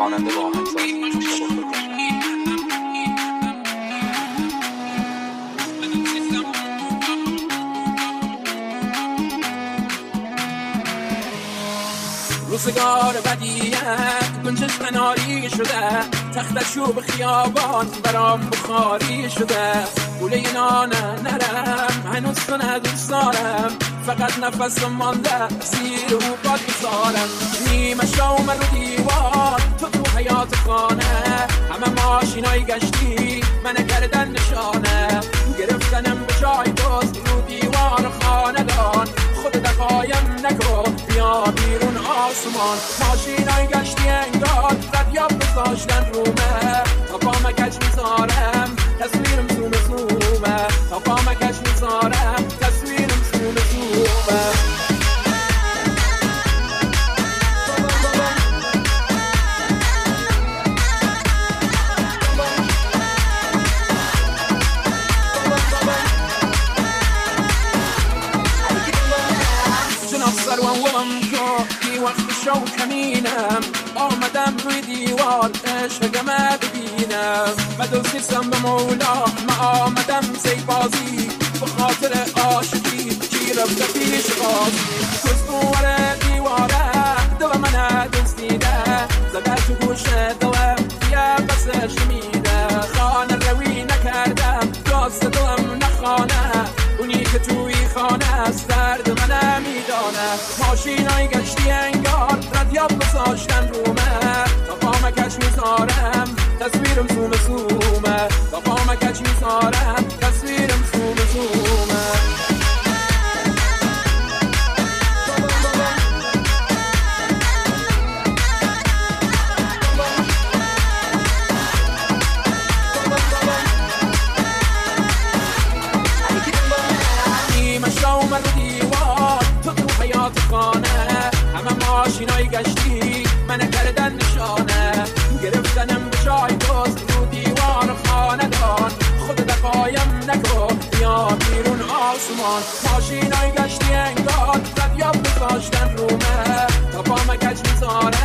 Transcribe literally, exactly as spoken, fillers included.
خواننده و آهنگساز مجتبی ترکش. روزگار بدیت گنجش قناری شده، تختش چوب خیابان برام بخاری شده، گوله نان نرم هنوز تو ندوست دارم، فقط نفس مانده زیر او باد بزارم، نیمه شوم رو دیوار تو تو حیات خانه، همه ماشینای گشتی من کردن نشانه، گرفتنم به جای دوست رو دیوار خاندان، خود دقایم نکن بیا بیرون آسمان، ماشینای گشتی انگار رادیو گذاشتن رومه، تا پا مکش میذارم تصویرم زوم زومه، تا پا مکش میذارم تصویرم زوم زومه. وقت شو کمینم آمدم روی دیوار عشقم ببینم، مدوز نیستم به مولا ما آمدم زیبازی، به خاطر عاشقی کی رفته پیش بازی، کسبوار دیواره دل من دزدیده، زده تو گوش دلم یه بسش میده، خانه روی نکردم راست دلم نخانه، اونی که توی خانه است درد من میدانه، ماشینای گشتی انگار رادیو گذاشتن رومه، تا پا مکش میذارم تصویرم زوم زومه، تا پا مکش میذارم تصویرم زوم زومه. ماشینای گشتی من کردن نشانه، گرفتنم به جای دوست رو دیوار خاندان، خود دقایم نکن بیا بیرون آسمان، ماشینای گشتی انگار رادیو گذاشتن رومه، تا پا مکش میذارم